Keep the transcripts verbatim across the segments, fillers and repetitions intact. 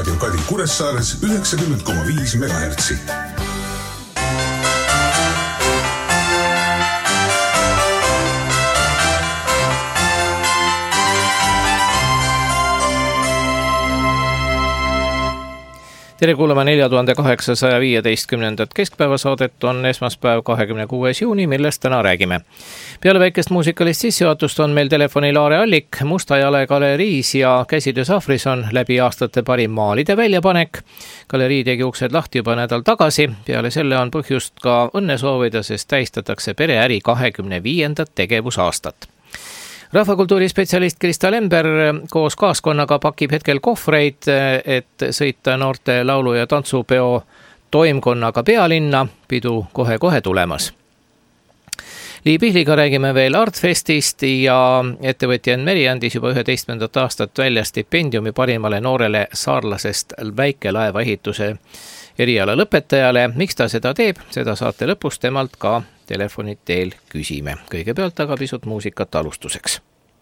Raadio Kadi Kuressaares üheksakümmend koma viis megahertsi. Tere kuulama nelja tuhande kaheksasaja viieteistkümnendat keskpäevasaadet on esmaspäev kahekümne kuues juuni, millest täna räägime. Peale väikest muusikalist sissejuhatust on meil telefonil Aare Allik, Mustajala galeriis ja Käsitöö Sahvris on läbi aastate parim maalide väljapanek. Galerii tegi uksed lahti juba nädal tagasi, peale selle on põhjust ka õnne soovida, sest tähistatakse pereäri kahekümne viiendat tegevusaastat. Rahvakultuuri spetsialist Krista Lember koos kaaskonnaga pakib hetkel kohvreid, et sõita noorte laulu- ja tantsupeo toimkonnaga pealinna, pidu kohe-kohe tulemas. Lii Pihliga räägime veel Artfestist ja ettevõtja Enn Meri andis juba üheteistkümnendat aastat välja stipendiumi parimale noorele saarlasest väikelaeva ehituse eriala lõpetajale. Miks ta seda teeb, seda saate lõpus temalt ka telefonid teel küsime. Kõigepealt aga pisut muusikat alustuseks.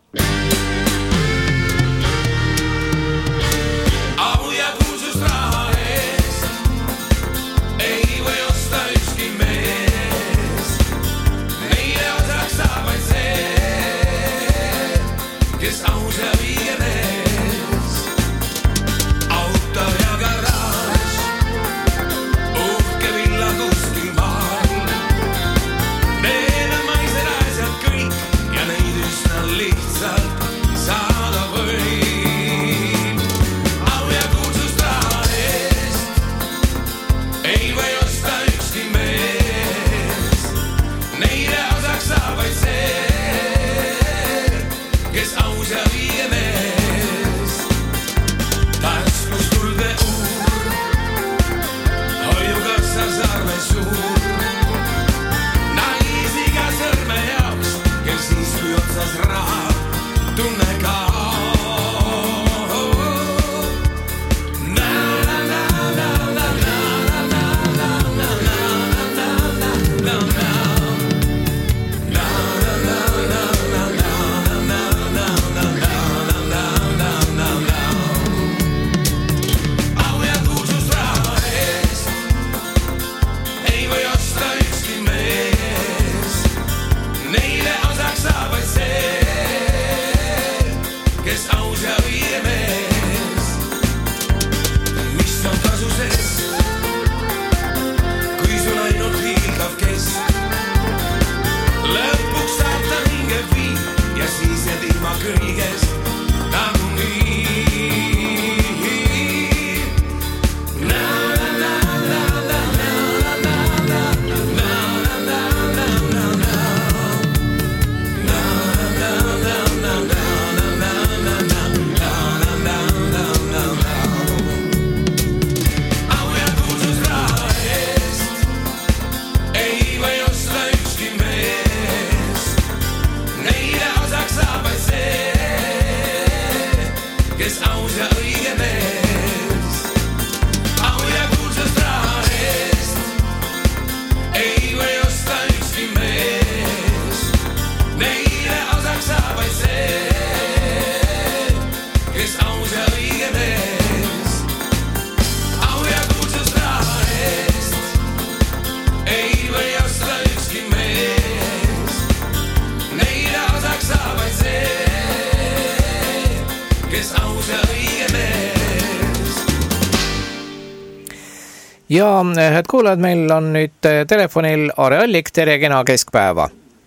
Ja head kuulajad, meil on nüüd telefonil Aare Allik, tere kena keskpäeva.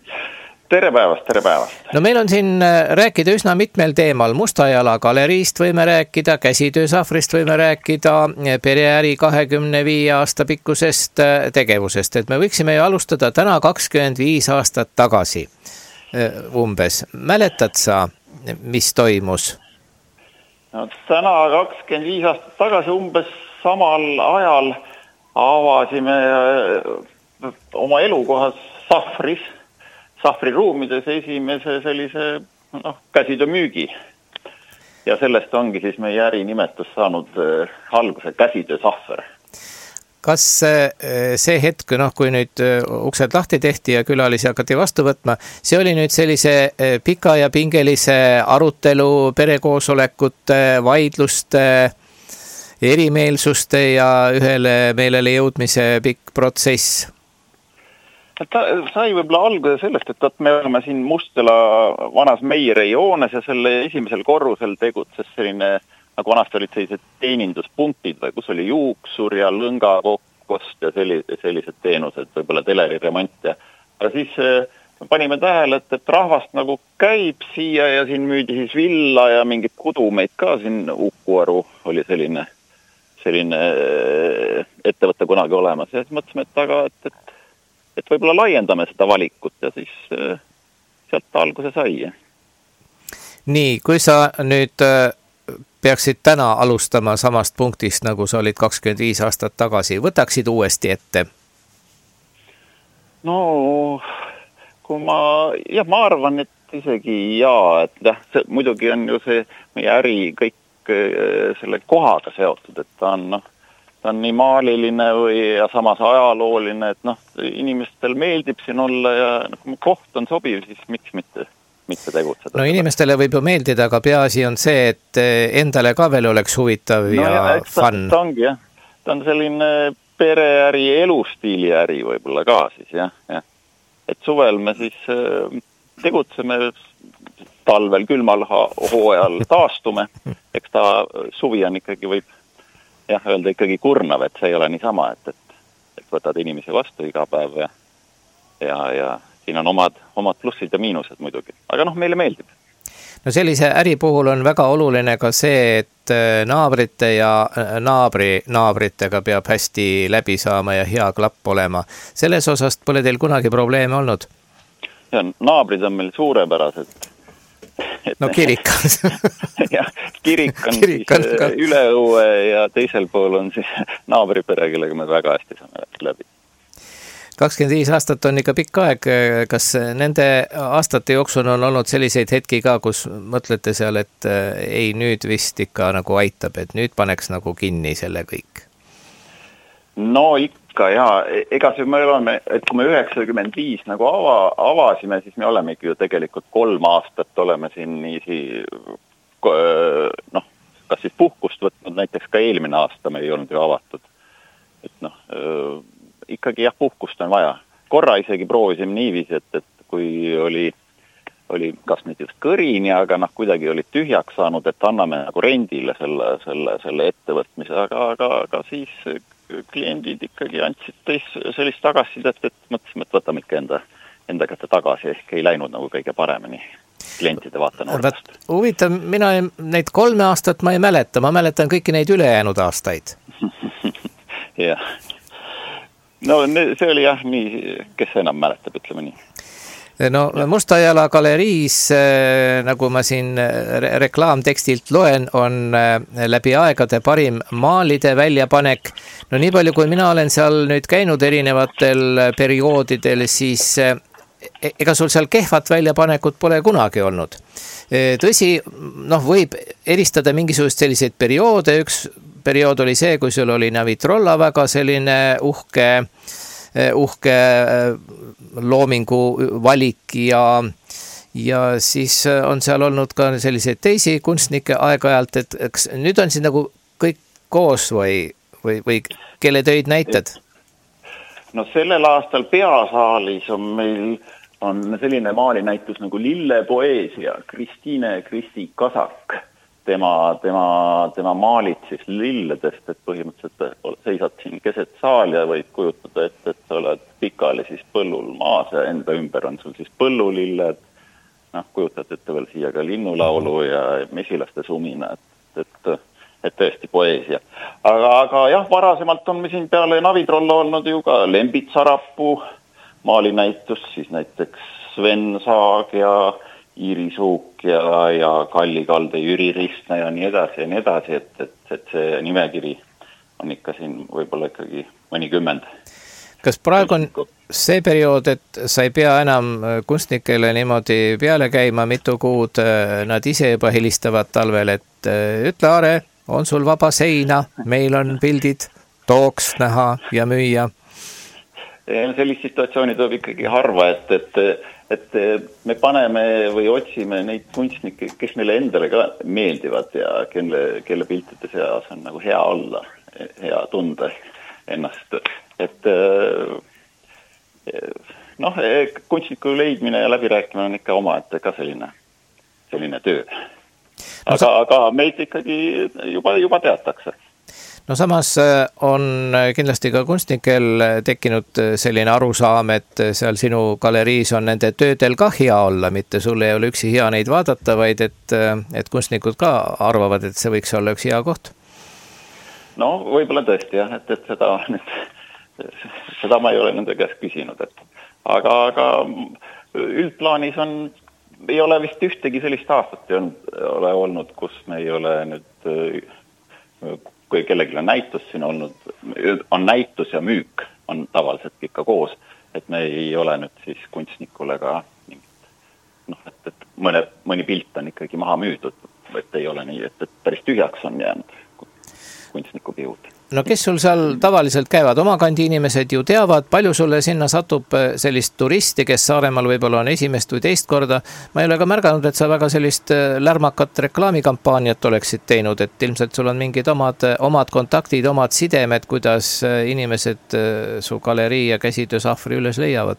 Tere päevast, tere päevast. No meil on siin rääkida üsna mitmel teemal. Mustajala galeriist võime rääkida, Käsitöö Sahvrist võime rääkida, pereäri kahekümne viie aasta pikkusest tegevusest. Et me võiksime ju alustada täna kakskümmend viis aastat tagasi umbes. Mäletad sa, mis toimus? No, täna kakskümmend viis aastat tagasi umbes samal ajal avasime oma elukohas Sahvris, Sahvri ruumides esimese sellise noh, käsitöö müügi. Ja sellest ongi siis meie äri nimetus saanud alguse Käsitöö Sahver. Kas see hetk, noh, kui nüüd uksed lahti tehti ja külalisi hakati vastu võtma, see oli nüüd sellise pika ja pingelise arutelu, perekoosolekute, vaidluste erimeelsuste ja ühele meelele jõudmise pikk protsess? Ta sai võib-olla alguse sellest, et, et me oleme siin Mustjala vanas Meierei hoones ja selle esimesel korrusel tegutses selline, nagu vanasti olid sellised teeninduspunktid, või kus oli juuksur ja lõngakokkost ja sellised, sellised teenused, võib-olla teleriremont ja aga siis panime tähele, et, et rahvast nagu käib siia ja siin müüdi siis villa ja mingid kudumeid ka siin Uku-Aru oli selline, selline ettevõtte kunagi olemas ja siis mõtlesime, et aga, et, et et võib-olla laiendame seda valikut ja siis sealt alguse sai. Nii, kui sa nüüd peaksid täna alustama samast punktist, nagu sa olid kakskümmend viis aastat tagasi, võtaksid uuesti ette? No, kui ma, jah, ma arvan, et isegi jaa, et jah, see, muidugi on ju see meie äri kõik selle kohaga seotud, et ta on, noh, ta on nii maaliline või ja samas ajalooline, et noh, inimestel meeldib siin olla ja kui koht on sobiv, siis miks mitte, mitte tegutseda. No inimestele võib ju meeldida, aga peaasi on see, et endale ka veel oleks huvitav no, ja, ja fun. Ta ongi, jah. Ta on selline pereäri, elustiili äri võib-olla ka siis, jah. jah. Et suvel me siis tegutseme, talvel külmal hooajal taastume, eks ta suvi on ikkagi võib jah, öelda ikkagi kurnav, et see ei ole niisama, et, et, et võtad inimesi vastu iga päev ja, ja, ja siin on omad, omad plussid ja miinused muidugi. Aga noh, meile meeldib. No sellise äri puhul on väga oluline ka see, et naabrite ja naabri naabritega peab hästi läbi saama ja hea klapp olema. Selles osast pole teil kunagi probleeme olnud? Ja, naabrid on meil suurepärased. Et no kirik on. jah, kirik on kirik siis on üle õue ja teisel pool on siis naabripere, kellega me väga hästi saame läbi. kakskümmend viis aastat on ikka pikk aeg. Kas nende aastate jooksul on olnud selliseid hetki ka, kus mõtlete seal, et ei, nüüd vist ikka nagu aitab, et nüüd paneks nagu kinni selle kõik? No ikka, jaa. Ega see me oleme, et kui me üheksakümmend viis nagu ava, avasime, siis me olemegi ju tegelikult kolm aastat oleme siin niisi, noh, kas siis puhkust võtnud, näiteks ka eelmine aasta me ei olnud ju avatud. Et noh, ikkagi jah, puhkust on vaja. Korra isegi proovisime niiviisi, et, et kui oli, oli kas nüüd just kõrini, aga noh, kuidagi oli tühjaks saanud, et anname nagu rendile selle, selle, selle ettevõtmise, aga, aga, aga siis kliendid ikkagi andsid teis sellist tagasisidet, et mõtlesime, et võtame ikka enda, enda kätte tagasi, ehk ei läinud nagu kõige paremini klientide vaatenurgast. Huvitav, mina neid kolme aastat ma ei mäleta, ma mäletan kõiki neid ülejäänud aastaid. jah. No see oli jah nii, kes enam mäletab, ütleme nii. No Mustajala galeriis, nagu ma siin reklaamtekstilt loen, on läbi aegade parim maalide väljapanek. No nii palju, kui mina olen seal nüüd käinud erinevatel perioodidel, siis ega sul seal kehvat väljapanekut pole kunagi olnud. Tõsi, noh, võib eristada mingisugust selliseid perioode. Üks periood oli see, kui sul oli Navitrolla väga selline uhke uhke loomingu valik ja, ja siis on seal olnud ka selliseid teisi kunstnikke aeg-ajalt, et eks nüüd on siin nagu kõik koos või, või, või kelle töid näitad? No sellel aastal Peasaalis on meil on selline maalinäitus nagu Lillepoeesia, Kristiine Kristi Kasak. Tema, tema, tema maalid siis lilledest, et põhimõtteliselt seisad siin keset saal ja võid kujutada, et, et sa oled pikali siis põllul maas ja enda ümber on sul siis põllulilled. Noh, kujutad ette veel siia ka linnulaulu ja mesilaste sumina, et, et, et tõesti poeesia. Aga, aga jah, varasemalt on me siin peale Navitrolla olnud ju ka Lembit Sarapuu maalinäitus, siis näiteks Sven Saag ja Iiri Suuk ja, ja Kalli Kalde, Jüri Ristne ja nii edasi ja nii edasi, et, et, et see nimekiri on ikka siin võib-olla ikkagi mõnikümmend. Kas praegu on see periood, et sa ei pea enam kunstnikele niimoodi peale käima mitu kuud, nad ise juba helistavad talvel, et ütle, Aare, on sul vaba seina, meil on pildid, tooks näha ja müüa? Sellist situatsiooni tuleb ikkagi harva, et, et et me paneme või otsime neid kunstnikke, kes meile endale ka meeldivad ja kelle, kelle piltide seas on nagu hea olla, hea tunda ennast. Et noh, kunstniku leidmine ja läbirääkimine on ikka omaette ka selline, selline töö. Aga, no, sa... aga meid ikkagi juba, juba teatakse. No samas on kindlasti ka kunstnikel tekkinud selline arusaam, et seal sinu galeriis on nende töödel ka hea olla, mitte sul ei ole üksi hea neid vaadata, vaid et, et kunstnikud ka arvavad, et see võiks olla üks hea koht. No võib-olla tõesti jah, et, et seda, nüüd, seda ma ei ole nende käest küsinud, et aga, aga üldplaanis on, ei ole vist ühtegi sellist aastat ei ole olnud, kus me ei ole nüüd, kui kellelgi on näitus siin olnud, on näitus ja müük on tavaliselt ikka koos, et me ei ole nüüd siis kunstnikule ka noh, et, et mõne, mõni pilt on ikkagi maha müüdud, et ei ole nii, et, et päris tühjaks on jäänud kunstnikupihud. No kes sul seal tavaliselt käivad? Oma kandi inimesed ju teavad, palju sulle sinna satub sellist turisti, kes Saaremaal võib-olla on esimest või teist korda. Ma ei ole ka märganud, et sa väga sellist lärmakat reklaamikampaaniat oleksid teinud, et ilmselt sul on mingid omad, omad kontaktid, omad sidemed, kuidas inimesed su galerii ja käsitöö Sahvri üles leiavad.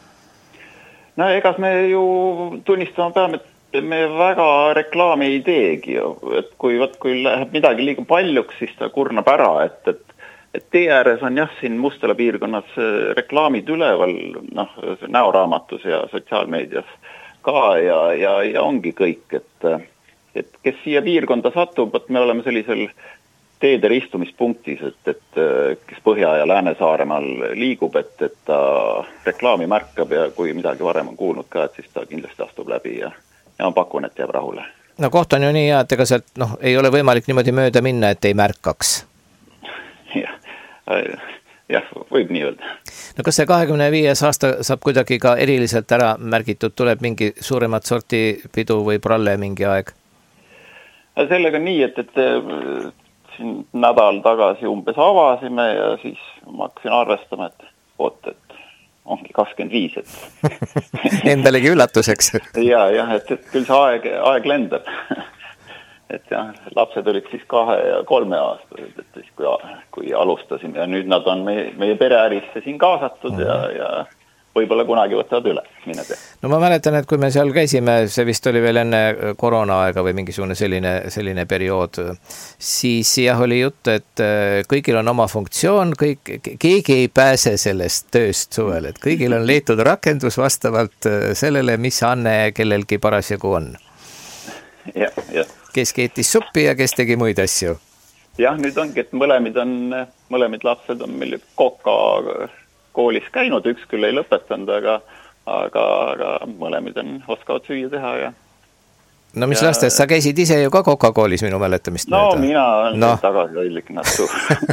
No egas me ju tunnistama peame, et me väga reklaami ei teegi, et kui, võt, kui läheb midagi liiga paljuks, siis ta kurnab ära, et, et, et tee ääres on jah, siin Mustala piirkonnas reklaamid üleval, noh, näoraamatus ja sotsiaalmeedias ka ja, ja, ja ongi kõik, et, et kes siia piirkonda satub, et me oleme sellisel teede ristumispunktis, et, et kes Põhja- ja Lääne-Saaremaal liigub, et, et ta reklaami märkab ja kui midagi varem on kuulnud ka, et siis ta kindlasti astub läbi ja ja ma pakun, et jääb rahule. No koht on ju nii hea, et ega sealt noh, ei ole võimalik niimoodi mööda minna, et ei märkaks. jah, jah, võib nii öelda. No kas see kahekümne viies aasta saab kuidagi ka eriliselt ära märgitud, tuleb mingi suuremat sorti pidu või pralle mingi aeg? Sellega nii, et, et siin nädal tagasi umbes avasime ja siis ma hakkasin arvestama, et oot, et ongi kakskümmend viis, et endalegi üllatuseks. ja, jah, et, et küll see aeg, aeg lendab. et jah, lapsed olid siis kahe ja kolme aastased, et siis kui, kui alustasime ja nüüd nad on meie, meie pereärisse siin kaasatud mm. ja, ja võib-olla kunagi võtavad üle, mine tea. No ma mäletan, et kui me seal käisime, see vist oli veel enne koroona aega või mingisugune selline, selline periood, siis jah oli jutt, et kõigil on oma funktsioon, kõik, keegi ei pääse sellest tööst suvel, et kõigil on leitud rakendus vastavalt sellele, mis anne kellelgi parasjagu on. Ja, ja. Kes keetis suppi ja kes tegi muid asju. Jah, nüüd ongi, et mõlemid on, mõlemid lapsed on meil koka koolis käinud, üks küll ei lõpetanud, aga, aga, aga mõlemid on oskavad süüa teha. Ja, no mis ja, lastest, sa käisid ise ju ka Koka koolis minu mäletamist? No mööda. Mina olen no. tagasi hoidlik natsu.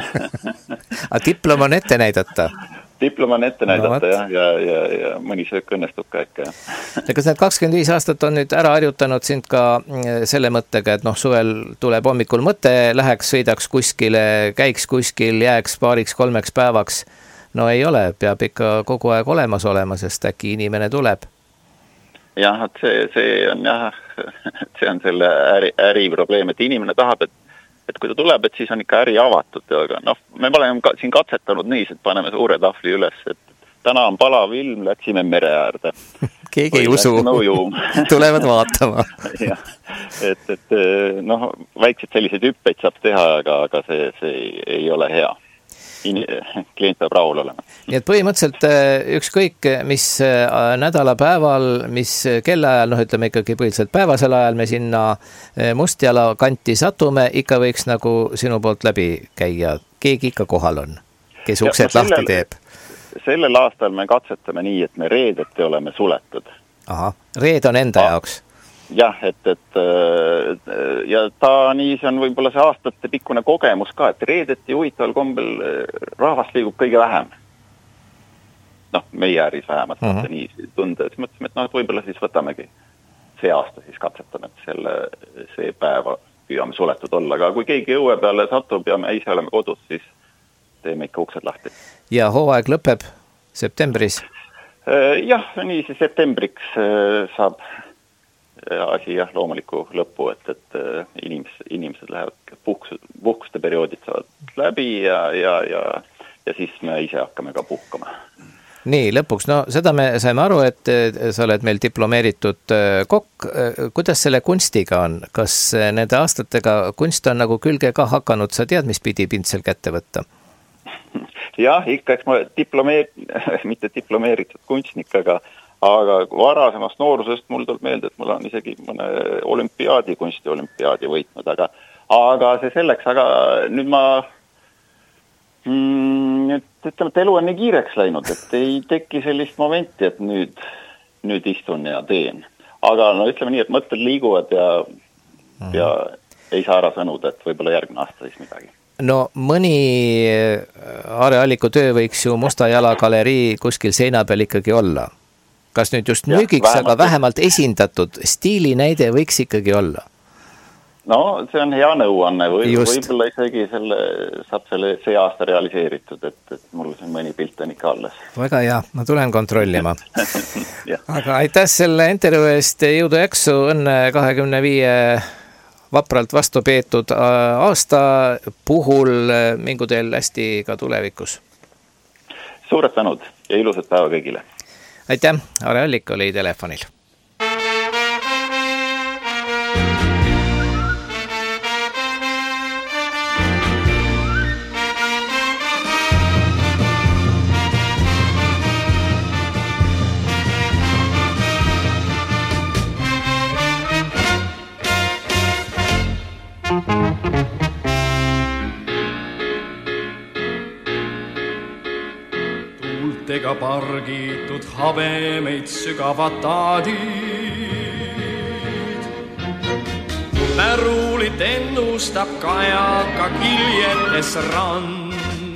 aga diplom on ette näidata? Diplom on ette näidata no, jah, ja, ja, ja mõni söök õnnestub ka ikka. Ja kas need kakskümmend viis aastat on nüüd ära harjutanud sind ka selle mõttega, et noh, suvel tuleb hommikul mõte, läheks, sõidaks kuskile, käiks kuskil, jääks paariks kolmeks päevaks? No ei ole, peab ikka kogu aeg olemas olema, sest äkki inimene tuleb. Jah, et see, see on jah, see on selle äri, äri probleem, et inimene tahab, et, et kui ta tuleb, et siis on ikka äri avatud. Aga noh, me oleme ka, siin katsetanud nii, et paneme suure tahvli üles, et täna on palav ilm, läksime mere äärde. Keegi ei usu, tulevad vaatama. ja, et, et noh, väikseid selliseid hüppeid saab teha, aga, aga see, see ei, ei ole hea. Klient peab rahul olema. Nii et põhimõtteliselt ükskõik, mis nädalapäeval, mis kellaajal, noh ütleme ikkagi põhiliselt päevasel ajal me sinna Mustjala kanti satume, ikka võiks nagu sinu poolt läbi käia. Keegi ikka kohal on, kes uksed ja, no lahti teeb. Sellel aastal me katsetame nii, et me reedeti oleme suletud. Aha, reed on enda ah. jaoks. Jah, et, et ja ta nii see on võib-olla see aastate pikkune kogemus ka, et reedeti huvitaval kombel rahvast liigub kõige vähem. Noh, meie äris vähemalt uh-huh. nii tunda, et mõtlesime, et noh, et võib-olla siis võtamegi see aasta siis katsetame, et selle, see päeva püüame suletud olla, aga kui keegi õue peale satub ja me ise oleme kodus, siis teeme ikka uksed lahti. Ja hooaeg lõpeb septembris? Jah, nii see septembriks saab asi jah loomuliku lõppu, et, et inimesed, inimesed lähevad puhkus, puhkuste perioodid saavad läbi ja, ja, ja, ja siis me ise hakkame ka puhkama. Nii, lõpuks, no seda me saime aru, et sa oled meil diplomeeritud kokk. Kuidas selle kunstiga on? Kas nende aastatega kunst on nagu külge ka hakanud? Sa tead, mis pidi pintsel kätte võtta? Jah, ikka, eks ma diplomeer... mitte diplomeeritud kunstnik, aga, aga varasemast noorusest mul tuleb meelde, et mul on isegi mõne olümpiaadi, kunstiolümpiaadi võitnud, aga, aga see selleks, aga nüüd ma mm, ütleme, et elu on nii kiireks läinud, et ei teki sellist momenti, et nüüd, nüüd istun ja teen. Aga no ütleme nii, et mõtted liiguvad ja, mm. ja ei saa ära sõnuda, et võib-olla järgmine aasta siis midagi. No mõni Aare Alliku töö võiks ju Musta Jala galerii kuskil seina peal ikkagi olla. Kas nüüd just müügiks, ja, aga vähemalt esindatud stiili näide võiks ikkagi olla? No see on hea nõuanne või võib-olla isegi selle, saab selle see aasta realiseeritud, et, et mul siin mõni pilt on ikka alles. Väga hea, ma tulen kontrollima. Aga aitäh selle intervjuu eest, jõudu jaksu, õnne kahekümne viie vapralt vastu peetud aasta puhul, mingu teil hästi ka tulevikus. Suured tänud ja ilusat päeva kõigile. Aitäh, Aare Allik oli telefonil. Tuultega pargitud habemeid sügavad taadid. Märuulit ennustab kajaka kiljetes rand.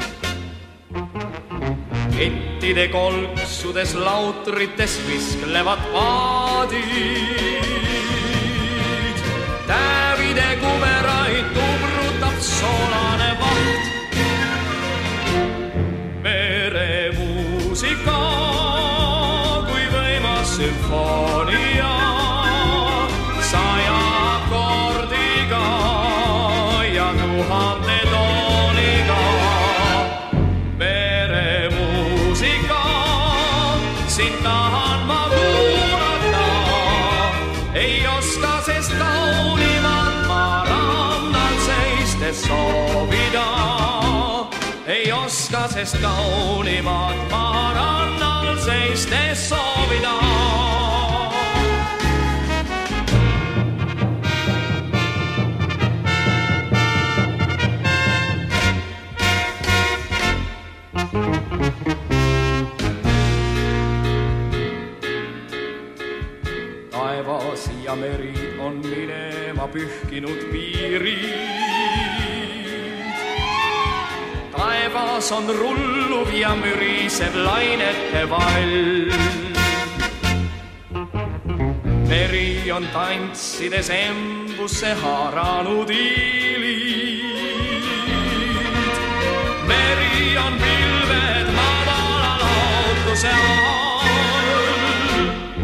Kettide kolksudes lautrites visklevad paadid. Tävide kumeraid tubrutab soolane vaht. Meremuusika kui võimas sümfoonia saja kordiga ja tuhande tooniga. Meremuusika, sind tahan ma kuulata, ei oska sest kaunimat ma rannal seistes soovida. Ei oska sest kaunimat ma rannal seistes soovida. Taevas ja meri on minema pühkinud piirid. Taevas on rulluv ja mürisev lainete vall. Meri on tantsides embusse haaranud iilid. Meri on pilved madala lautuse all.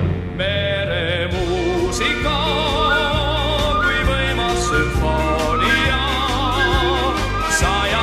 Meremuusika kui võimas sümfoonia saja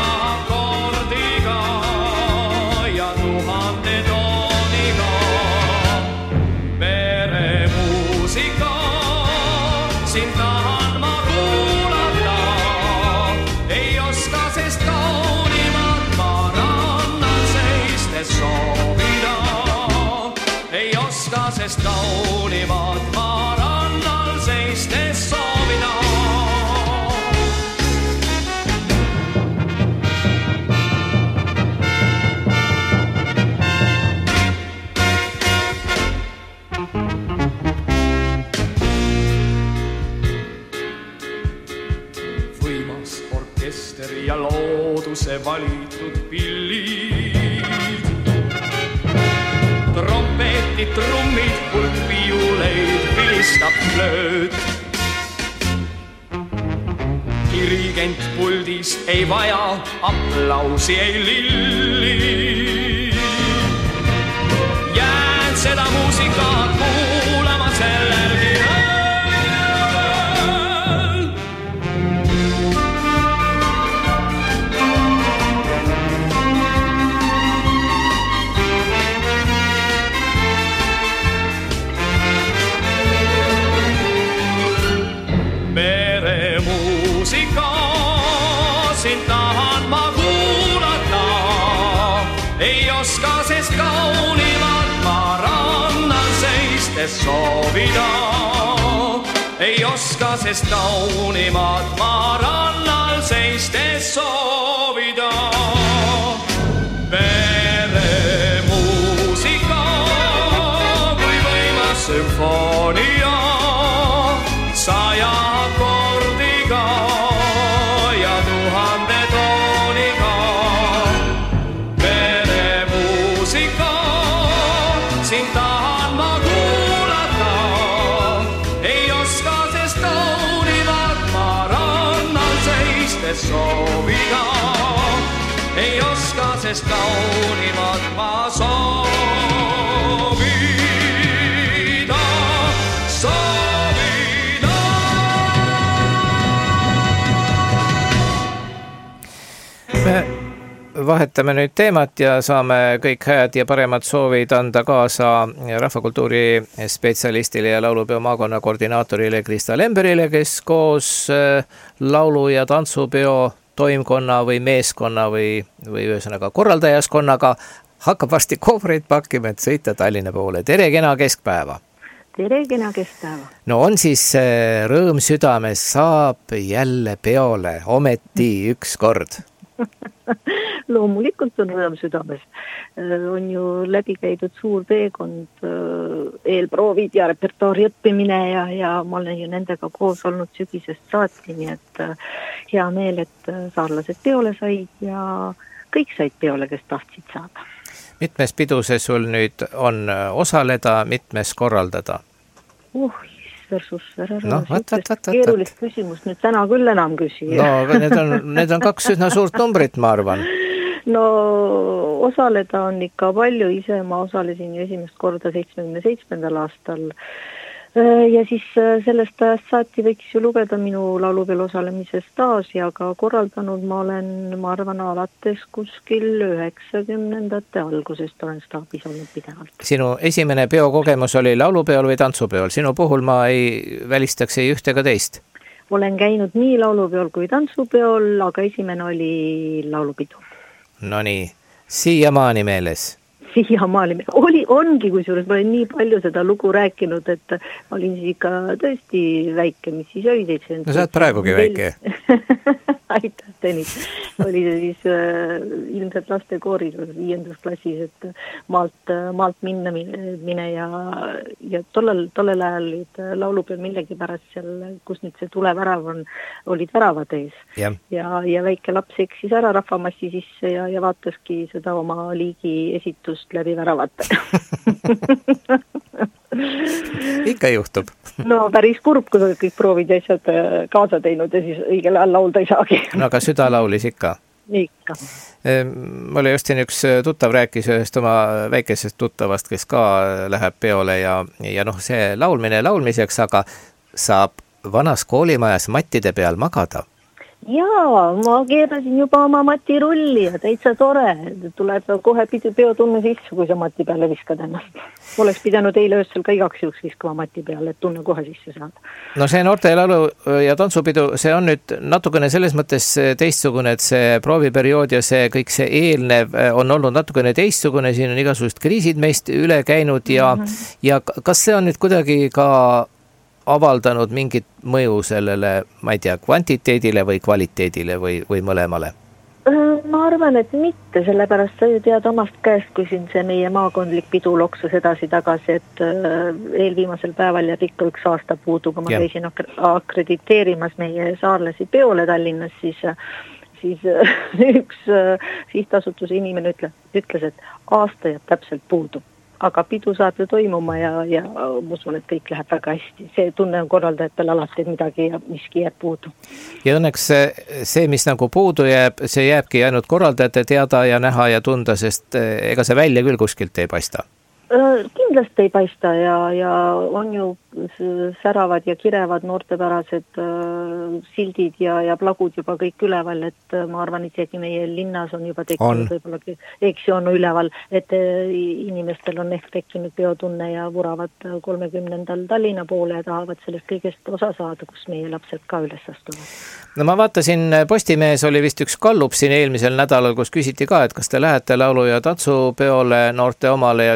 sind tahan ma kuulata, ei oska sest kaunimat ma rannal seistes soovida. Ei oska sest kaunimat ma rannal seistes soovida. Ja looduse valitud pillid. Trompetid, trummid, hulk viuleid, vilistab flööt. Dirigent puldist ei vaja aplausi, ei lilli. Ja seistes soovida. Ei oska, sest kaunimat ma rannal seistes soovida. Veremuusika kui võimas sümfoonia saja akordiga ja tuhande tooniga. Veremuusika, siin tahan ma kuulata. Ei oska, sest kaunimat ma rannal seistes soovida. Ei oska, sest kaunimat ma soovida, soovida. Me vahetame nüüd teemat ja saame kõik hääd ja paremad soovid anda kaasa rahvakultuuri spetsialistile ja laulupeo maakonna koordinaatorile Krista Lemberile, kes koos laulu- ja tantsupeo toimkonna või meeskonna või, või ühesõnaga korraldajaskonnaga hakkab varsti kohvreid pakkima, et sõita Tallinna poole. Tere kena keskpäeva! Tere kena keskpäeva! No on siis rõõm südames, saab jälle peole, ometi üks kord. Loomulikult on rõõm südames. On ju läbi käidud suur teekond, eelproovid ja repertuaari õppimine ja, ja ma olen ju nendega koos olnud sügisest saati, nii et hea meel, et saarlased peole said ja kõik said peole, kes tahtsid saada. Mitmes pidu see sul nüüd on osaleda, mitmes korraldada? Uh, versus ära no, vat, vat, vat, keerulist küsimust nüüd täna küll enam küsi. No, need on, need on kaks üsna suurt numbrit, ma arvan. No osaleda on ikka palju, ise ma osalesin ju esimest korda seitsmekümne seitsmendal aastal ja siis sellest ajast saati võiks ju lugeda minu laulupeol osalemise staaž ja ka korraldanud ma olen, ma arvan, alates kuskil üheksakümnendate algusest olen staabis olnud pidevalt. Sinu esimene peokogemus oli laulupeol või tantsupeol? Sinu puhul ma ei välistaks ei ühte ega teist. Olen käinud nii laulupeol kui tantsupeol, aga esimene oli laulupidu. No nii, siiamaani meeles. Siiamaali oli, ongi kusjuures, ma olen nii palju seda lugu rääkinud, et ma olin siis ikka tõesti väike, mis siis oli seitsekümmend. No sa oled praegugi väike. Aitäh, Tõnis. Oli see siis äh, ilmselt lastekooris viiendas klassis, et maalt, maalt minna mine ja, ja tollel, tollel ajal laulupeal millegi pärast seal, kus nüüd see tulevärav on, olid väravad ees. Ja, ja, ja väike laps eksis ära rahvamassi sisse ja, ja vaataski seda oma liigi esitust läbi väravate. Ikka juhtub. No päris kurb, kui kõik proovid ja asjad kaasa teinud ja siis õigel ajal laulda ei saagi. No aga süda laulis ikka? Ikka. Mulle just siin üks tuttav rääkis ühest oma väikesest tuttavast, kes ka läheb peole ja, ja noh, see laulmine laulmiseks, aga saab vanas koolimajas mattide peal magada. Jaa, ma keerasin juba oma matirulli ja täitsa tore. Tuleb kohe peotunne sisse, kui sa mati peale viskad ennast. Oleks pidanud eile öössel ka igaks juhuks viskama mati peale, et tunne kohe sisse saada. No see noorte laulu ja tantsupidu, see on nüüd natukene selles mõttes teistsugune, et see prooviperiood ja see kõik see eelnev on olnud natukene teistsugune, siin on igasugust kriisid meist üle käinud ja, mm-hmm. ja kas see on nüüd kuidagi ka avaldanud mingit mõju sellele, ma ei tea, kvantiteedile või kvaliteedile või, või mõlemale? Ma arvan, et mitte, sellepärast sa ju tead omast käest, kui siin see meie maakondlik pidu loksus edasi tagasi, et eelviimasel päeval jääb ikka üks aasta puudu, kui ma käisin akrediteerimas meie saarlasi peole Tallinnas, siis, siis üks sihtasutuse inimene ütle, ütles, et aasta jääb täpselt puudu. Aga pidu saab ju toimuma ja, ja ma usun, et kõik läheb väga hästi. See tunne on korraldajatel alati, et midagi ja miski jääb puudu. Ja õnneks see, see, mis nagu puudu jääb, see jääbki ainult korraldajate teada ja näha ja tunda, sest ega see välja küll kuskilt ei paista. Kindlasti ei paista ja, ja on ju säravad ja kirevad noortepärased sildid ja, ja plagud juba kõik üleval, et ma arvan, isegi meie linnas on juba tekkinud võib-olla eks on üleval, et inimestel on ehk tekkinud peotunne ja vuravad kolmekümnendal Tallinna poole ja tahavad sellest kõigest osa saada, kus meie lapsed ka üles astuvad. No ma vaatasin, Postimehes oli vist üks kallup siin eelmisel nädalal, kus küsiti ka, et kas te lähete laulu- ja tantsupeole noorte omale ja seal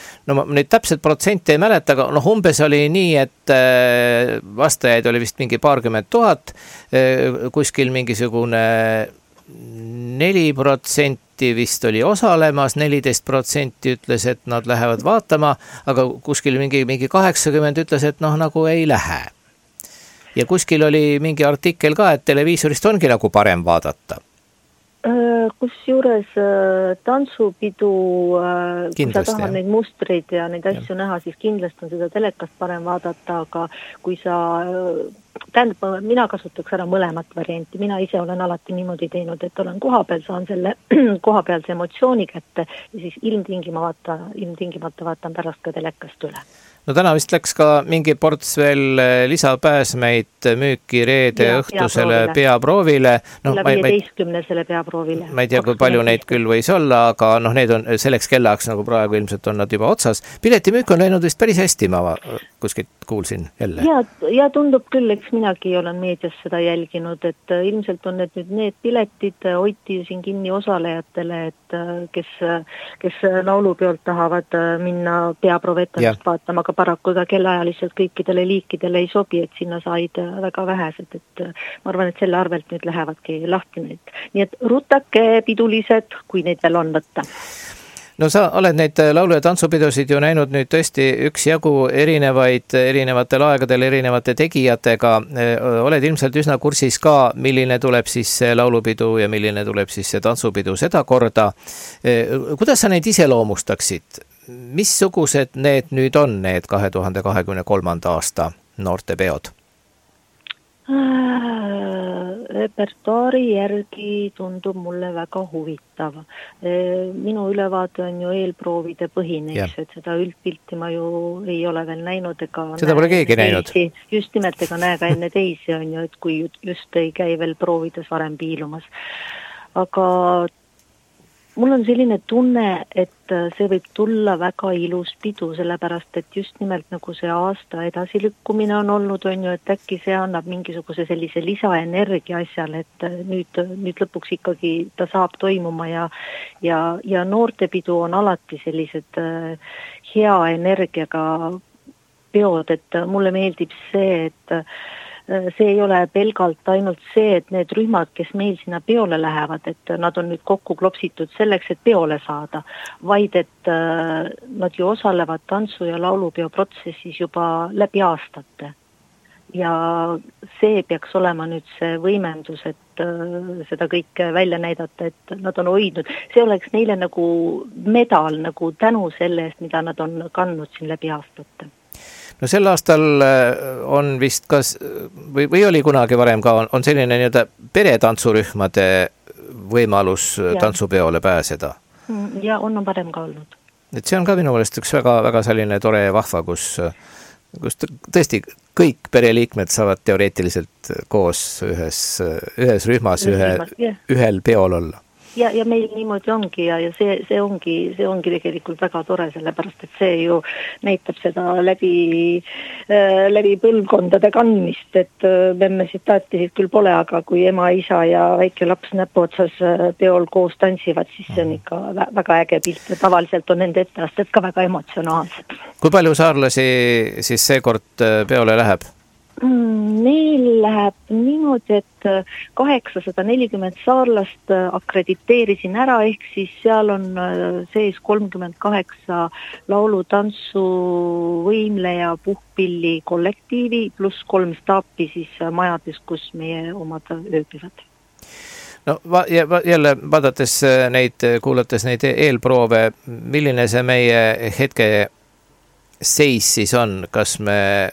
no ma nüüd täpselt protsenti ei mäleta, aga noh, umbes oli nii, et vastajaid oli vist mingi paarkümmend tuhat, kuskil mingisugune neli protsenti vist oli osalemas, neliteist protsenti ütles, et nad lähevad vaatama, aga kuskil mingi, mingi kaheksakümmend ütles, et noh, nagu ei lähe. Ja kuskil oli mingi artikkel ka, et televiisorist ongi nagu parem vaadata. Kus juures tantsupidu, kui sa tahad neid mustreid ja neid asju ja. näha, siis kindlasti on seda telekast parem vaadata, aga kui sa, tähendab, mina kasutaks ära mõlemat varianti, mina ise olen alati niimoodi teinud, et olen kohapeal, saan selle kohapealse emotsiooni kätte ja siis ilmtingimata, ilmtingimata vaatan pärast ka telekast üle. No täna vist läks ka mingi ports veel lisapääsmeid müüki reede ja, õhtusele peaproovile. No, üle viieteistkümnesele peaproovile. Ma ei tea, kui palju neid küll võis olla, aga noh, need on selleks kellaks, nagu praegu ilmselt on nad juba otsas. Piletimüük on läinud vist päris hästi, ma kuskilt kuulsin jälle. Ja, ja tundub küll, eks minagi olen meedias seda jälginud, et ilmselt on need nüüd need piletid, hoiti siin kinni osalejatele, et kes, kes laulupeolt tahavad minna peaproovetamist vaatama, aga paraku ta kellaajaliselt kõikidele liikidele ei sobi, et sinna said väga vähesed, et ma arvan, et selle arvelt nüüd lähevadki lahti need. Nii et rutake pidulised, kui neid veel on võtta. No sa oled neid laulu- ja tantsupidusid ju näinud nüüd tõesti üks jagu erinevaid, erinevatel aegadel erinevate tegijatega. Oled ilmselt üsna kursis ka, milline tuleb siis see laulupidu ja milline tuleb siis see tantsupidu seda korda. Kuidas sa neid iseloomustaksid? Missugused need nüüd on, need kahe tuhande kahekümne kolmanda aasta noortepeod? Repertuaari järgi tundub mulle väga huvitav. Minu ülevaade on ju eelproovide põhine, yeah. et seda üldpilti ma ju ei ole veel näinud. Ega seda pole keegi näinud. Just nimelt ega näe ka enne teisi on ju, et kui just ei käi veel proovides varem piilumas. Aga mul on selline tunne, et see võib tulla väga ilus pidu, sellepärast, et just nimelt nagu see aasta edasilükkumine on olnud, on ju, et äkki see annab mingisuguse sellise lisaenergia asjale, et nüüd, nüüd lõpuks ikkagi ta saab toimuma ja, ja, ja noortepidu on alati sellised hea energiaga peod, et mulle meeldib see, et see ei ole pelgalt ainult see, et need rühmad, kes meil sinna peole lähevad, et nad on nüüd kokku klopsitud selleks, et peole saada, vaid et nad ju osalevad tantsu- ja laulupeo protsessis juba läbi aastate. Ja see peaks olema nüüd see võimendus, et seda kõike välja näidata, et nad on hoidnud. See oleks neile nagu medal, nagu tänu selle eest, mida nad on kandnud siin läbi aastate. No sel aastal on vist kas, või, või oli kunagi varem ka, on, on selline nii-öelda peretantsurühmade võimalus ja. Tantsupeole pääseda. Ja on on varem ka olnud. Et see on ka minu meelest üks väga, väga selline tore ja vahva, kus, kus tõesti kõik pereliikmed saavad teoreetiliselt koos ühes, ühes rühmas, ühe, yeah. ühel peol olla. Ja, ja meil niimoodi ongi ja, ja see, see, ongi, see ongi tegelikult väga tore, sellepärast, et see ju näitab seda läbi, äh, läbi põlvkondade kandmist, et äh, memmesid taatisid küll pole, aga kui ema, isa ja väike laps näpuotsas peol koos tantsivad, siis see on ikka väga äge pilt ja tavaliselt on nende etteasted ka väga emotsionaalsed. Kui palju saarlasi siis seekord peole läheb? Meil läheb niimoodi, et kaheksasada nelikümmend saarlast akrediteerisin ära, ehk siis seal on sees kolmkümmend kaheksa laulu, tantsu, võimleja, puhkpilli kollektiivi pluss kolm staapi siis majades, kus meie omad ööbivad. No jälle vaadates neid, kuulates neid eelproove, milline see meie hetke seis siis on, kas me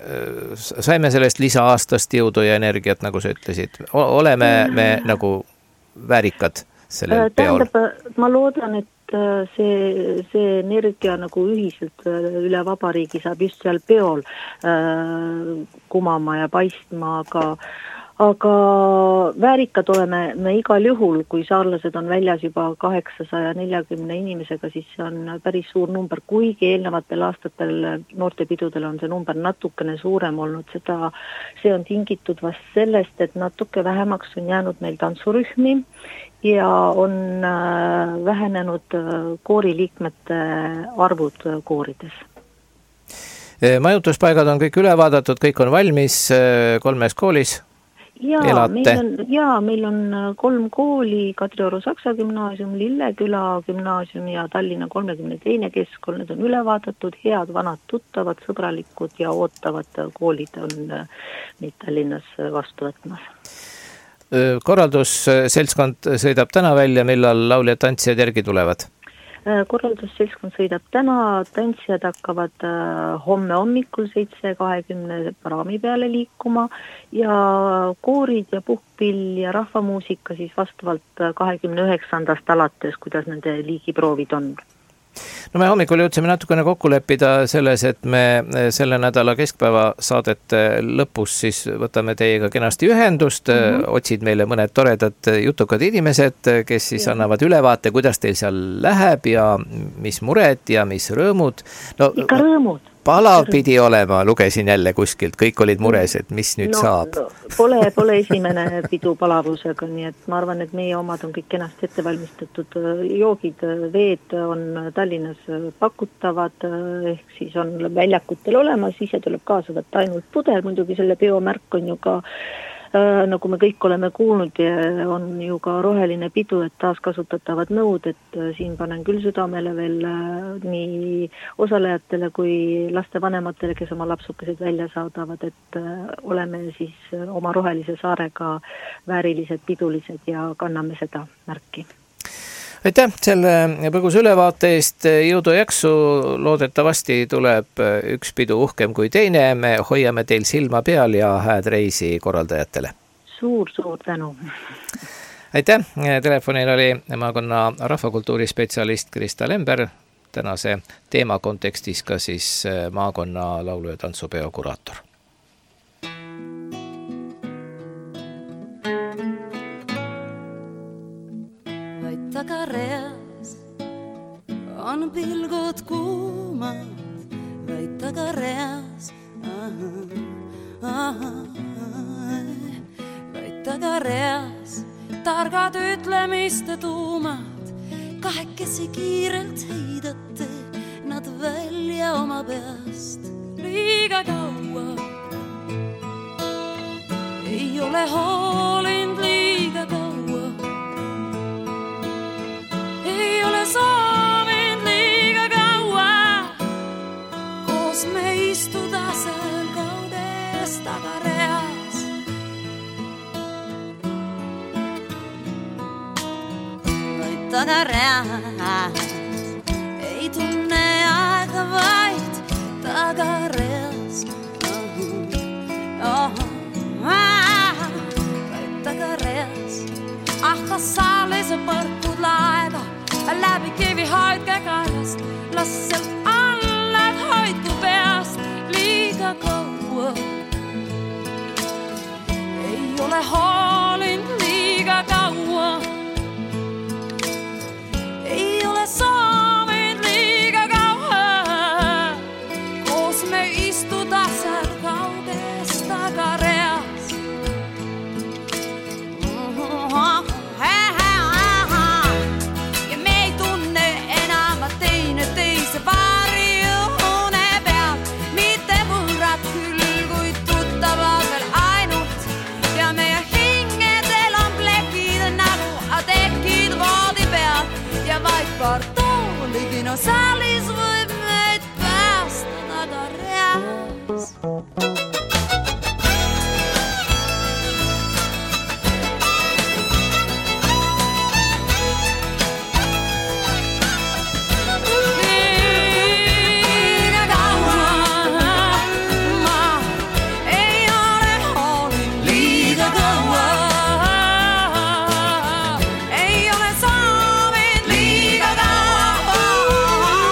saime sellest lisa-aastast jõudu ja energiat, nagu sa ütlesid, oleme me nagu väärikad sellel peol? Tähendab, ma loodan, et see, see energia nagu ühiselt üle vabariigi saab just seal peol kumama ja paistma, aga aga väärikad oleme me igal juhul, kui saarlased on väljas juba kaheksasaja neljakümne inimesega, siis see on päris suur number, kuigi eelnevatel aastatel noortepidudel on see number natukene suurem olnud, seda, see on tingitud vast sellest, et natuke vähemaks on jäänud meil tantsurühmi ja on vähenenud kooriliikmete arvud koorides. Majutuspaigad on kõik üle vaadatud, kõik on valmis kolmes koolis. Ja meil, on, ja, meil on kolm kooli, Kadrioru Saksa gümnaasium, Lilleküla gümnaasium ja Tallinna kolmekümne teine keskkool, need on üle vaadatud, head, vanad, tuttavad, sõbralikud ja ootavad koolid on meid Tallinnas vastu võtmas. Korraldusseltskond sõidab täna välja, millal lauljad, tantsijad järgi tulevad? Korraldusseltskond sõidab täna, tantsijad hakkavad homme hommikul seitse kahekümne praami peale liikuma ja koorid ja puhkpill ja rahvamuusika siis vastavalt kahekümne üheksandast alates, kuidas nende liigiproovid on. No me hommikul jõudsime natukene kokku leppida selles, et me selle nädala keskpäeva saadete lõpus siis võtame teiega kenasti ühendust, mm-hmm. otsid meile mõned toredad jutukad inimesed, kes siis ja. annavad ülevaate, kuidas teil seal läheb ja mis mured ja mis rõõmud. No, ikka rõõmud. Palav pidi olema, lugesin jälle kuskilt, kõik olid mures, et mis nüüd no, saab. No, pole, pole esimene pidu palavusega, nii et ma arvan, et meie omad on kõik kenasti ettevalmistatud. Joogid, veed on Tallinnas pakutavad, ehk siis on väljakutel olemas, ise tuleb kaasa võtta ainult pudel, muidugi selle biomärk on ju ka nagu me kõik oleme kuulnud, on ju ka roheline pidu, et taaskasutatavad nõud, et siin panen küll südamele veel nii osalejatele kui laste vanematele, kes oma lapsukesed välja saadavad, et oleme siis oma rohelise saarega väärilised, pidulised ja kanname seda märki. Aitäh selle põgus ülevaate eest, jõudu jaksu, loodetavasti tuleb üks pidu uhkem kui teine, me hoiame teil silma peal ja hääd reisi korraldajatele. Suur, suur tänu. Aitäh, telefonil oli maakonna rahvakultuuri spetsialist Krista Lember, tänase teema kontekstis ka siis maakonna laulu- ja tantsupeo kuraator. Tagareas on pilgud kuumad, vaid tagareas, aha, aha, vaid tagareas targad ütlemiste tuumad, kahekesi kiirelt heidate nad välja oma peast liiga kaua. Ei ole hoolind liiga kaua. Ei ole soovinud liiga kaua, koos me istuda seal kaudes tagareas. Vaid tagareas ei tunne aega, vaid tagareas. Oh, oh, oh. Vaid tagareas ahkas saalise põrkud laega, läbi kivi hoidke käest, las sealt allad hoidku peast liiga kaua. Ei ole hoolinud liiga kaua, ei ole soovinud liiga kaua, koos me istuda seal kauges tagareas. Kartooligina saalis võib meid päästa tagareas. Liiga kaua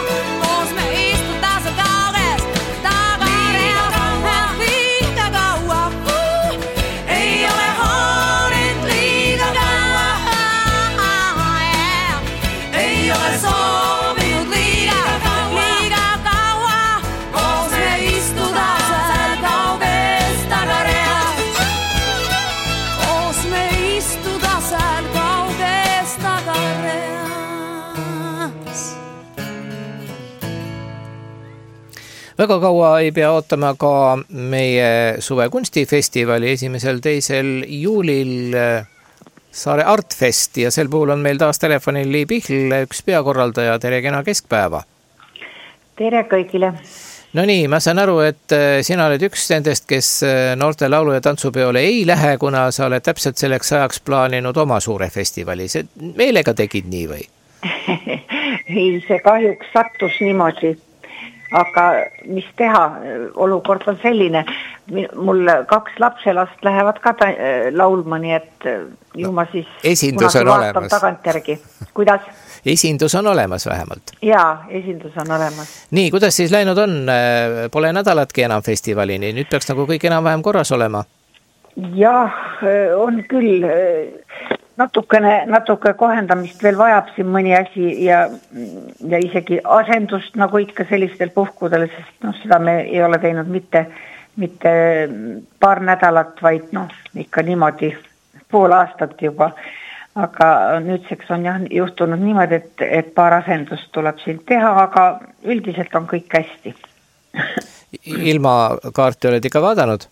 Väga kaua ei pea ootama ka meie suve kunstifestivali esimesel teisel juulil Saare Artfest ja sel puhul on meil taas telefonil Lii Pihl, üks peakorraldaja. Tere kena keskpäeva. Tere kõigile. No nii, ma saan aru, et sina oled üks nendest, kes noorte laulu- ja tantsupeole ei lähe, kuna sa oled täpselt selleks ajaks plaaninud oma suure festivali. See meelega tegid nii või? Ei, see kahjuks sattus niimoodi. Aga mis teha, olukord on selline, mul kaks lapselast lähevad ka ta, laulma, nii et ju ma siis esindus on olemas. Tagantjärgi. Kuidas? Esindus on olemas vähemalt. Jaa, esindus on olemas. Nii, kuidas siis läinud on? Pole nädalatki enam festivalini, nüüd peaks nagu kõik enam vähem korras olema. Jah, on küll. Natukene, natuke kohendamist veel vajab siin mõni asi ja, ja isegi asendust nagu ikka sellistel puhkudel, sest no, seda me ei ole teinud mitte, mitte paar nädalat, vaid no, ikka niimoodi pool aastat juba. Aga nüüdseks on jah, juhtunud niimoodi, et, et paar asendust tuleb siin teha, aga üldiselt on kõik hästi. Ilma kaarti oled ikka vaadanud?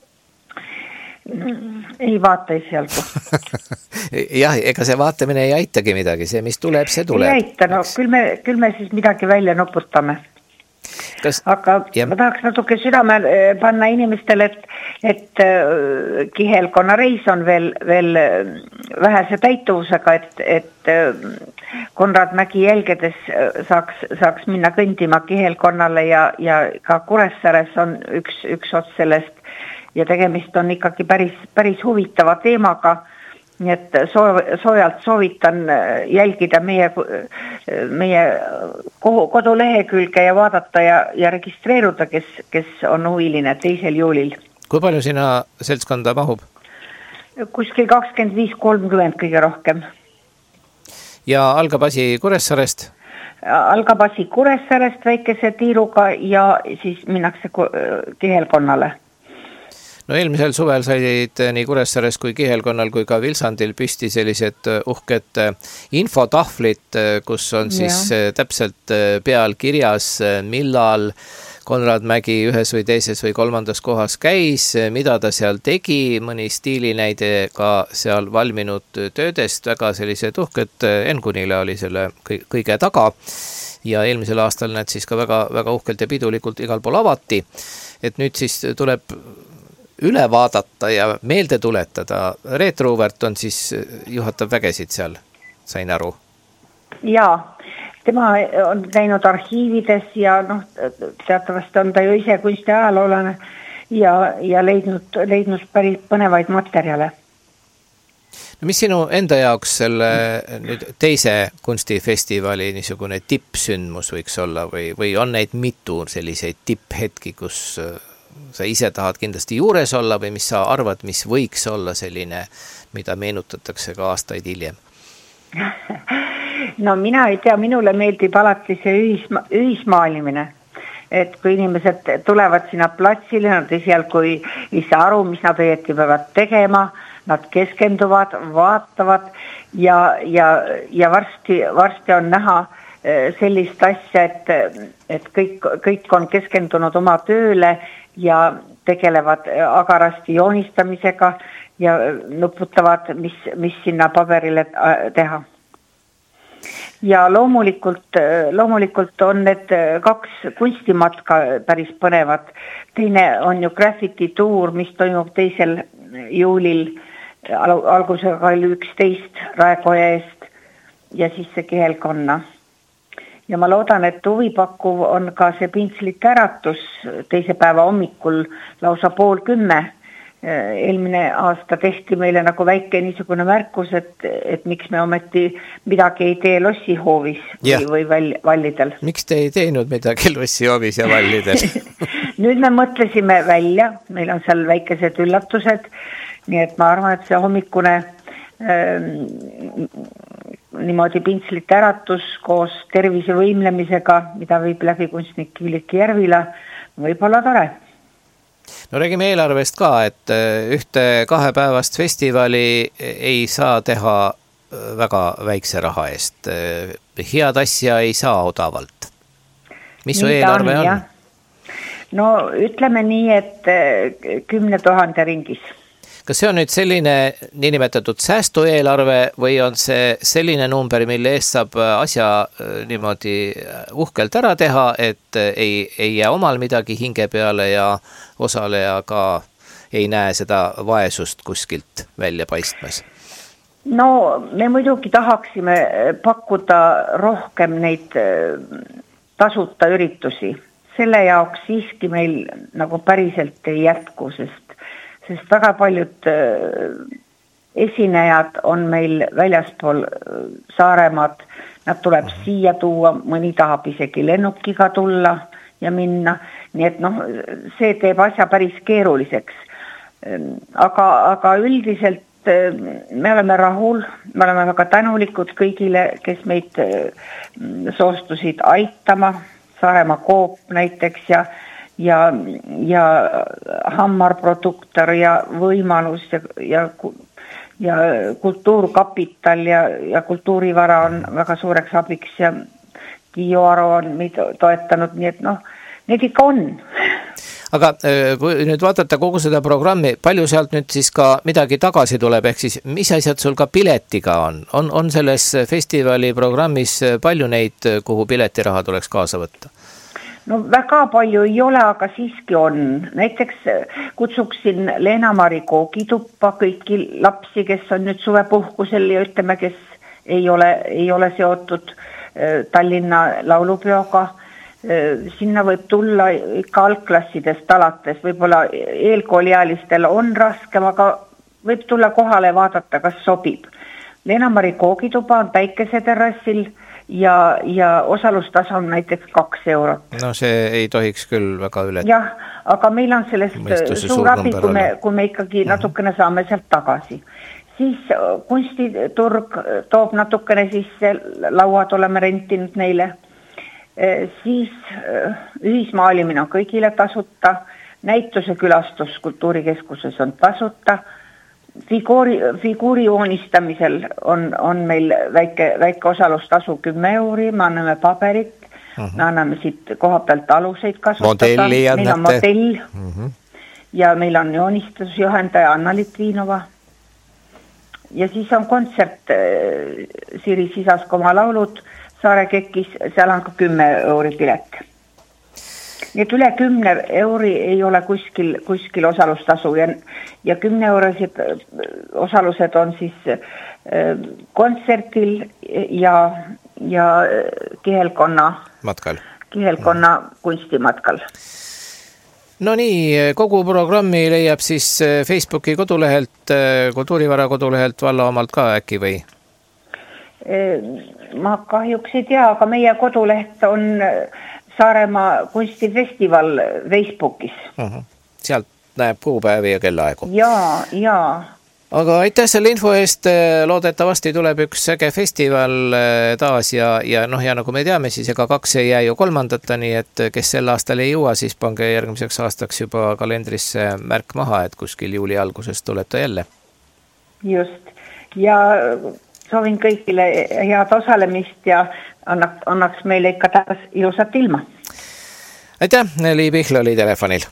Ei vaata esialgu. Jah, ega see vaatamine ei aitagi midagi, see mis tuleb, see tuleb. Ei aita, no küll me, küll me siis midagi välja nuputame. Kas, aga ja. Ma tahaks natuke südame panna inimestele, et, et kihelkonna reis on veel, veel vähese täituvusega, et, et Konrad Mägi jälgedes saaks, saaks minna kõndima kihelkonnale ja, ja ka Kuressaares on üks, üks ots sellest ja tegemist on ikkagi päris, päris huvitava teemaga, nii et soo, soojalt soovitan jälgida meie, meie kodulehekülge ja vaadata ja, ja registreeruda, kes, kes on huviline teisel juulil. Kui palju sina seltskonda mahub? Kuskil kakskümmend viis kolmkümmend kõige rohkem. Ja algab asi Kuressaarest? Algab asi Kuressaarest väikese tiiruga ja siis minnakse kihelkonnale. No eelmisel suvel said nii Kuressaares kui Kihelkonnal kui ka Vilsandil püsti sellised uhked infotahvlid, kus on siis ja. Täpselt peal kirjas, millal Konrad Mägi ühes või teises või kolmandas kohas käis, mida ta seal tegi, mõni stiilinäide ka seal valminud töödest, väga sellised uhked, Engunile oli selle kõige taga ja eelmisel aastal need siis ka väga, väga uhkelt ja pidulikult igal pool avati, et nüüd siis tuleb üle vaadata ja meelde tuletada. Reet Ruuvert on siis, juhatab vägesid seal, sain aru. Jaa, tema on käinud arhiivides ja noh, teatavasti on ta ju ise kunsti ajaloolane ja, ja leidnud, leidnud päris põnevaid materjale. No mis sinu enda jaoks selle nüüd teise kunstifestivali niisugune tippsündmus võiks olla või, või on neid mitu selliseid tipphetki, kus sa ise tahad kindlasti juures olla või mis sa arvad, mis võiks olla selline, mida meenutatakse ka aastaid hiljem? No mina ei tea, minule meeldib alati see ühisma, ühismaalimine, et kui inimesed tulevad sinna platsile, nad esialgu ei, ei saa aru, mis nad õieti peavad tegema, nad keskenduvad, vaatavad ja, ja, ja varsti, varsti on näha sellist asja, et, et kõik, kõik on keskendunud oma tööle ja tegelevad agarasti joonistamisega ja nuputavad, mis, mis sinna paberile teha. Ja loomulikult, loomulikult on need kaks kunstimatka päris põnevad. Teine on ju graffiti tuur, mis toimub teisel juulil, algusega oli üksteist Raekoja eest ja siis see Kihelkonna. Ja ma loodan, et huvipakkuv on ka see Pintslite äratus teise päeva hommikul lausa pool kümme. Eelmine aasta tehti meile nagu väike niisugune märkus, et, et miks me ometi midagi ei tee lossihoovis yeah. või, või vallidel. Miks te ei teinud midagi lossihoovis ja vallidel? Nüüd me mõtlesime välja, meil on seal väikesed üllatused, nii et ma arvan, et see hommikune ähm, niimoodi Pintslite äratus koos tervise võimlemisega, mida viib läbi kunstnik Külliki Järvila, võib olla tore. No räägime eelarvest ka, et ühte kahepäevast festivali ei saa teha väga väikse raha eest. Head asja ei saa odavalt. Mis su eelarve on? no ütleme nii, et kümne tuhande ringis. Kas see on nüüd selline niinimetatud säästueelarve või on see selline number, mille eest saab asja niimoodi uhkelt ära teha, et ei, ei jää omal midagi hinge peale ja osaleja ka ei näe seda vaesust kuskilt välja paistmas? No me muidugi tahaksime pakkuda rohkem neid tasuta üritusi. Selle jaoks siiski meil nagu päriselt ei jätku, sest, sest väga paljud esinejad on meil väljaspool Saaremaad. Nad tuleb siia tuua, mõni tahab isegi lennukiga tulla ja minna. Nii et noh, see teeb asja päris keeruliseks. Aga, aga üldiselt me oleme rahul, me oleme väga tänulikud kõigile, kes meid soostusid aitama, Saaremaa Coop näiteks ja, ja, ja Hammarproduktor ja Võimalus ja, ja, ja Kultuurkapital ja, ja Kultuurivara on väga suureks abiks ja Kiio Aro on meid toetanud, nii et noh, need ikka on. Aga kui nüüd vaadata kogu seda programmi, palju sealt nüüd siis ka midagi tagasi tuleb, ehk siis mis asjad sul ka piletiga on? On, on selles festivali programmis palju neid, kuhu piletiraha tuleks kaasa võtta? No väga palju ei ole, aga siiski on. Näiteks kutsuksin Leena-Mari koogituppa kõiki lapsi, kes on nüüd suvepuhkusel ja ütleme, kes ei ole, ei ole seotud Tallinna laulupeoga. Sinna võib tulla ikka algklassidest alates, võib-olla eelkooliealistel on raskem, aga võib tulla kohale ja vaadata, kas sobib. Leena-Mari koogituba on Päikeseterrassil ja, ja osalustasu on näiteks kaks eurot. No see ei tohiks küll väga üle. Jah, aga meil on sellest Mõistuse suur abi, kui me, kui me ikkagi natukene saame sealt tagasi. Siis kunstiturg toob natukene sisse, lauad oleme rentinud neile. Siis ühismaalimine on kõigile tasuta, näituse külastus kultuurikeskuses on tasuta, figuuri, figuuri joonistamisel on, on meil väike, väike osalustasu kümme euri, me anname paberit, uh-huh. me anname siit koha pealt aluseid kasutada, meil on modell uh-huh. ja meil on joonistusjuhendaja Anna Litvinova ja siis on kontsert Siri Sisaskoma laulud Saare Kekis, seal on ka kümme euri pilet. Nii et üle kümne euri ei ole kuskil, kuskil osalustasu ja, ja kümne eurosid osalused on siis äh, kontsertil ja, ja kihelkonna, matkal. kihelkonna kunstimatkal. No nii, kogu programmi leiab siis Facebooki kodulehelt, Kultuurivara kodulehelt valla omalt ka äkki või? Ma kahjuks ei tea, aga meie koduleht on Saaremaa kunstifestival Facebookis. Uh-huh. Sealt näeb kuupäevi ja kellaaegu. Jaa, jaa. Aga aitäh selle info eest, loodetavasti tuleb üks äge festival taas ja, ja, noh, ja nagu me teame, siis ega kaks ei jää ju kolmandata, nii et kes sel aastal ei jõua, siis pange järgmiseks aastaks juba kalendrisse märk maha, et kuskil juuli alguses tuleb ta jälle. Just, ja soovin kõigile head osalemist ja annaks, annaks meile ikka taas ilusat ilma. Aitäh, Liiv Pihl oli telefonil.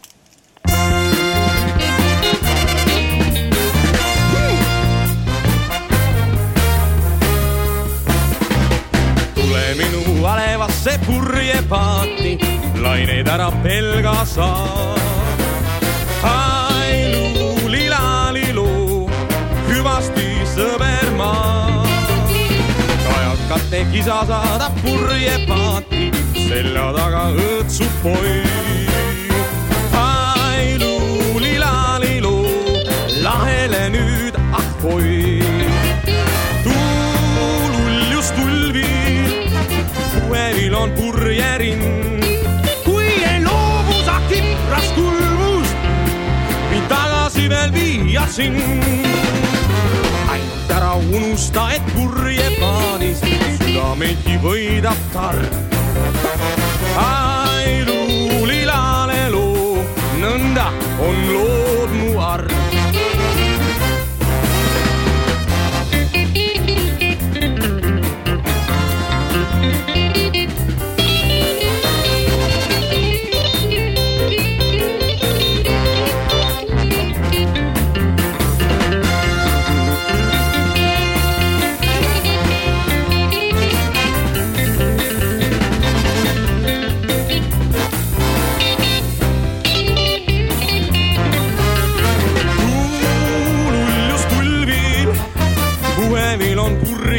Tule minu alevasse purje paati, laineid ära pelga saa. Ailu, lila, lilu, hüvasti sõber maa. Katte kisa saada purje paati, selja taga õõtsu poi. Ailu, lila, lilu, lahele nüüd ah poi. Tuululjus tulvi, kuevil on purjerin. Kui ei loobu sa kipras kulmust, mind tagasi veel viia siin. Ainult ära unusta, et purje paadis südameidki võidab targ. Ailu, lila, lelu, nõnda on lood mu arg.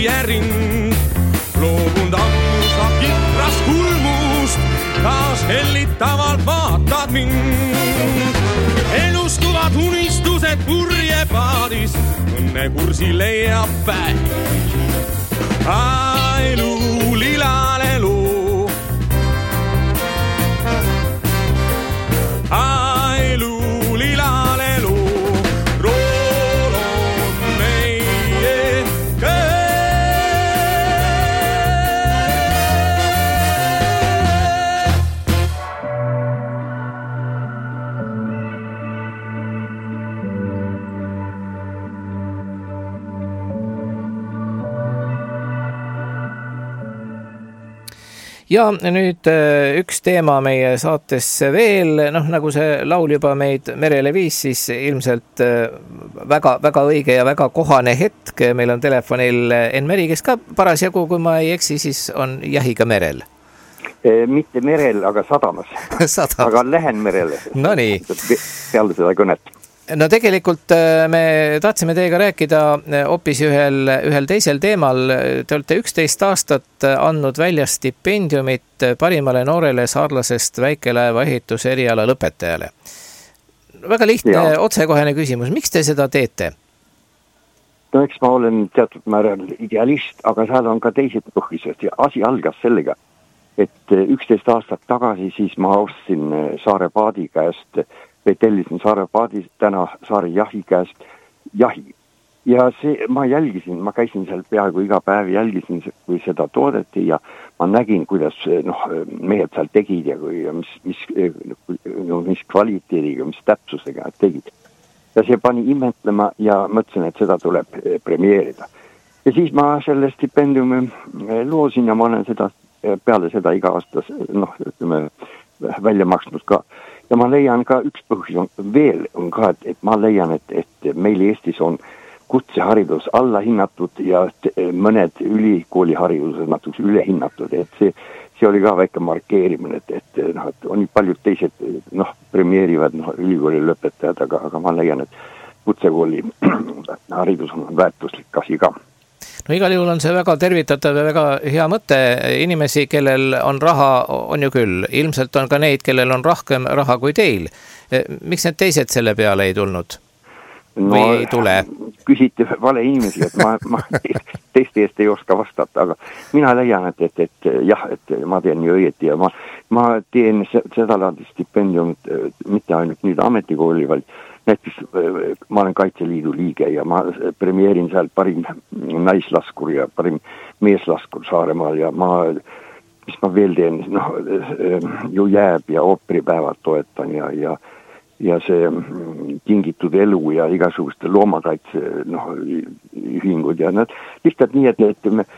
rind. Loobund ammusa kitrast kulmust, taas hellitavalt vaatad mind. Elustuvad unistused purjepaadis, õnne kursi leiab päev. Elu lilalelu, elu lilalelu, rool on meie käes. Ja nüüd üks teema meie saatesse veel, noh nagu see laul juba meid merele viis, siis ilmselt väga, väga õige ja väga kohane hetk. Meil on telefonil Enn Meri, kes ka parasjagu, kui ma ei eksi, siis on jahiga merel. E, mitte merel, aga sadamas. Sadamas. Aga lähen merele. No nii. Peale seda kõnet. No tegelikult me tahtsime teiega rääkida hoopis ühel, ühel teisel teemal. Te olete üksteist aastat andnud välja stipendiumit parimale noorele saarlasest väikelaeva ehituse eriala lõpetajale. Väga lihtne, ja. Otsekohene küsimus. Miks te seda teete? No eks ma olen teatud määral idealist, aga seal on ka teised põhjused ja asi algas sellega, et üksteist aastat tagasi siis ma ostsin Saare Paadi käest või tellisin Saare Paadi täna Saare Jahi käest jahi. Ja see, ma jälgisin, ma käisin seal peaaegu iga päev, jälgisin, kui seda toodeti ja ma nägin, kuidas noh, mehed seal tegid ja, kui, ja mis, mis, no, mis kvaliteediga, mis täpsusega tegid. Ja see pani imetlema ja mõtlesin, et seda tuleb premeerida. Ja siis ma selle stipendiumi loosin ja ma olen seda peale seda iga aastas noh, ütleme, välja maksnud ka. Ja ma leian ka üks põhjus on, veel on ka, et, et ma leian, et, et meil Eestis on kutseharidus alla hinnatud ja mõned ülikooliharidused natuke üle hinnatud, et see, see oli ka väike markeerimine, et, et, noh, et on paljud teised noh, premeerivad noh, ülikooli lõpetajad, aga, aga ma leian, et kutsekooli haridus on väärtuslik asi ka. No igal juhul on see väga tervitatav ja väga hea mõte. Inimesi, kellel on raha, on ju küll. Ilmselt on ka neid, kellel on rohkem raha kui teil. Miks need teised selle peale ei tulnud? Või no, ei tule? Küsite vale inimesi, et ma, ma teiste eest ei oska vastata, aga mina leian, et, et, et jah, et ma teen nii õieti ja ma, ma teen seda laadi stipendiumit mitte ainult nüüd ametikooli, vaid näiteks ma olen Kaitseliidu liige ja ma premeerin seal parim naislaskur ja parim meeslaskur Saaremaal ja ma, mis ma veel teen, noh, ju jääb ja ooperipäevad toetan ja, ja, ja see tingitud elu ja igasuguste loomakaitse noh, ühingud ja nad lihtsalt nii, et, et me,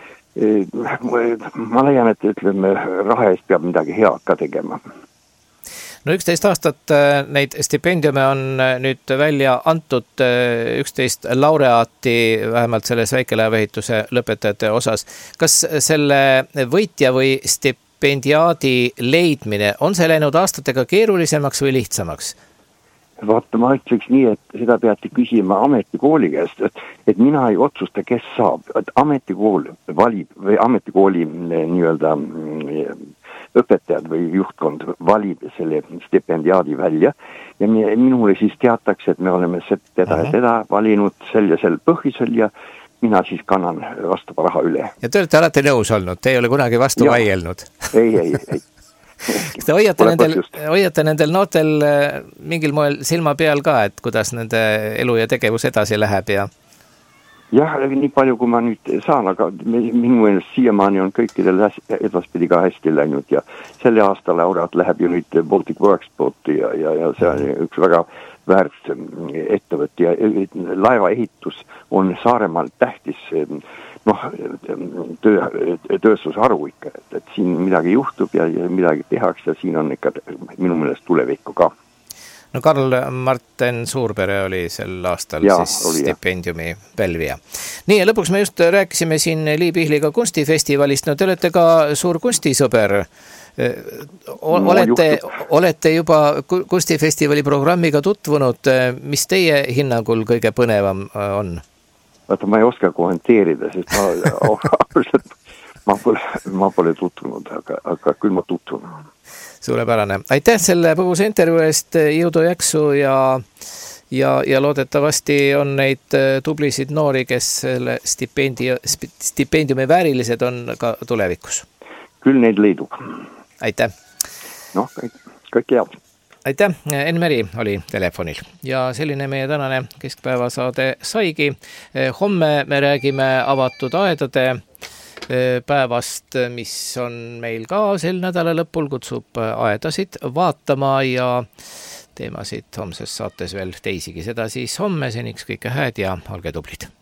ma leian, et ütleme, raha eest peab midagi head ka tegema. No üksteist aastat neid stipendiume on nüüd välja antud üksteist laureaati vähemalt selles väikelaevaehituse lõpetajate osas. Kas selle võitja või stipendiaadi leidmine on see läinud aastatega keerulisemaks või lihtsamaks? Vaata, ma ütleks nii, et seda peate küsima ametikooli käest, et, et mina ei otsusta, kes saab. Et ametikool valib või ametikooli nii-öelda õpetajad või juhtkond valib selle stipendiaadi välja ja minule siis teatakse, et me oleme teda ja teda valinud sel ja sel põhjusel ja mina siis kannan vastava raha üle. Ja te olete alati nõus olnud, te ei ole kunagi vastu ja. Vaielnud? Ei, ei, ei. Te hoiate nendel, hoiate nendel noortel mingil moel silma peal ka, et kuidas nende elu ja tegevus edasi läheb ja... Jah, nii palju kui ma nüüd saan, aga minu meelest siiamaani on kõikidel edaspidi ka hästi läinud ja selle aasta laureaat läheb ju nüüd Baltic Works booti ja, ja, ja see on üks väga väärt ettevõtt ja laevaehitus on Saaremaal tähtis noh, töö, tööstusharu ikka, et, et siin midagi juhtub ja, ja midagi tehakse ja siin on ikka minu meelest tulevikku ka. No Karl Marten Suurpere oli sel aastal ja, siis oli, stipendiumi ja. Pälvija. Nii ja lõpuks me just rääkisime siin Lii Pihliga kunstifestivalist. No te olete ka suur kunstisõber. O- no, olete, olete juba kunstifestivali programmiga tutvunud. Mis teie hinnangul kõige põnevam on? vaata, ma ei oska kommenteerida, sest ma, ma, pole, ma pole tutvunud, aga, aga küll ma tutvun. Suurepärane. Aitäh selle põgusa intervjuu eest, jõudu jaksu ja, ja, ja loodetavasti on neid tublisid noori, kes selle stipendi, stipendiumi väärilised on ka tulevikus. Küll neid leidub. Aitäh. Noh, kõik, kõik head. Aitäh, Enn-Meri oli telefonil ja selline meie tänane keskpäevasaade saigi. Homme me räägime avatud aedade päevast, mis on meil ka sel nädala lõpul, kutsub aedasid vaatama ja teemasid homses saates veel teisigi. Seda siis homme, seniks kõike hääd ja olge tublid.